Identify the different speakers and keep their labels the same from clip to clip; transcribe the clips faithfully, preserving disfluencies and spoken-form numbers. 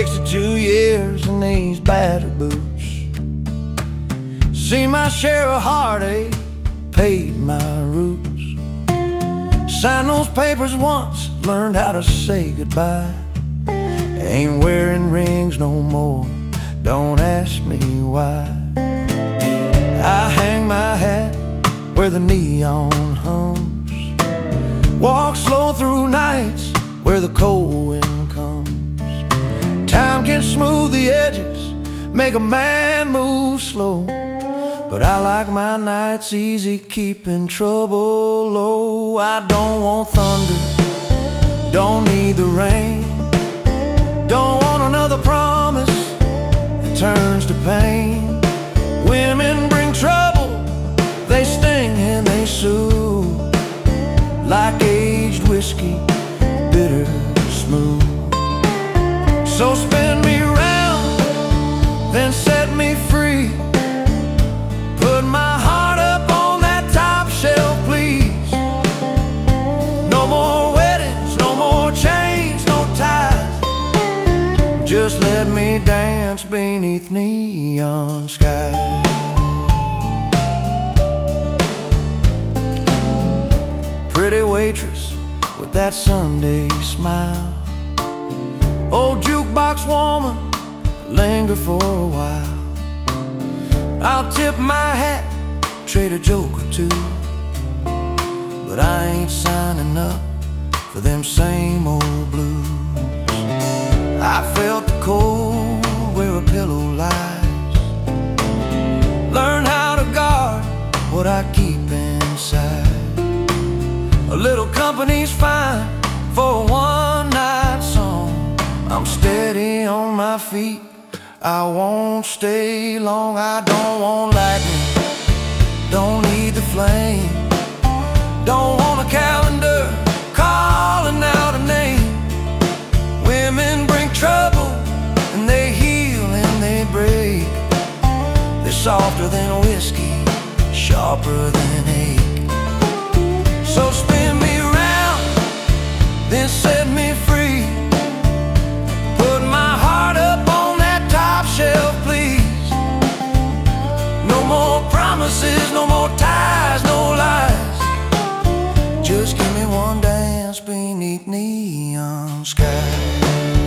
Speaker 1: sixty-two years in these battered boots. Seen my share of heartache, paid my roots. Signed those papers once, learned how to say goodbye. Ain't wearing rings no more, don't ask me why. I hang my hat where the neon hums, walk slow through nights where the cold wind comes. Time can smooth the edges, make a man move slow, but I like my nights easy, keeping trouble low. I don't want thunder, don't need the rain, don't want another promise that turns to pain. Women bring trouble, they sting and they soothe, like aged whiskey, bitter smooth. So spin me round, then set me free. Put my heart up on that top shelf, please. No more weddings, no more chains, no ties. Just let me dance beneath neon skies. Pretty waitress with that Sunday smile, old jukebox woman, linger for a while. I'll tip my hat, trade a joke or two, but I ain't signing up for them same old blues. I felt the cold where a pillow lies, learn how to guard what I keep inside. A little company's fine for a one-night song. I'm steady on my feet, I won't stay long. I don't want lightning, don't need the flame, don't want a calendar calling out a name. Women bring trouble and they heal and they break. They're softer than whiskey, sharper than ache. So spin me round, then set me free. Put my heart up on that top shelf, please. No more promises, no more ties, no lies. Just give me one dance beneath neon skies.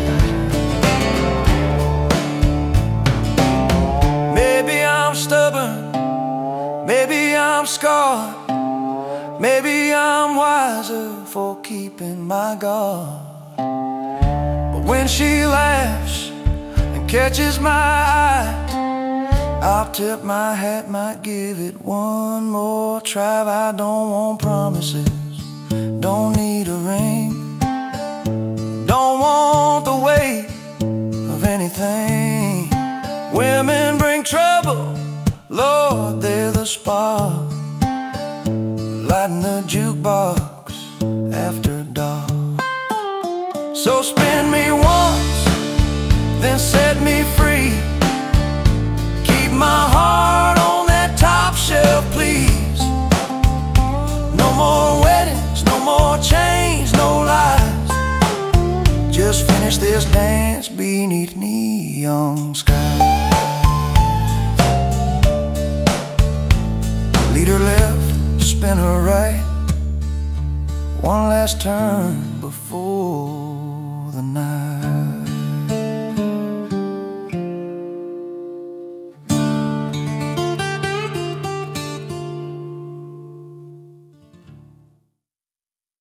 Speaker 1: Maybe I'm stubborn, maybe I'm scarred, maybe I'm wiser for keeping my guard. But when she laughs and catches my eye, I'll tip my hat, might give it one more try. I don't want promises, don't need a ring, don't want the weight of anything. Women bring trouble, Lord, they're the spark, lighting the jukebox after dark. So spin me once, then set me free. Keep my heart on that top shelf, please. No more weddings, no more chains, no lies. Just finish this dance beneath neon skies. Lead her left, spin her right, one last turn before the night.